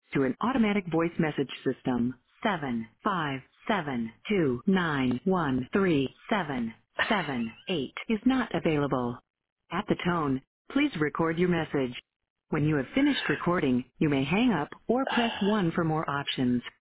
to an automatic voice message system. 75729137778 is not available. At the tone, please record your message. When you have finished recording, you may hang up or press 1 for more options.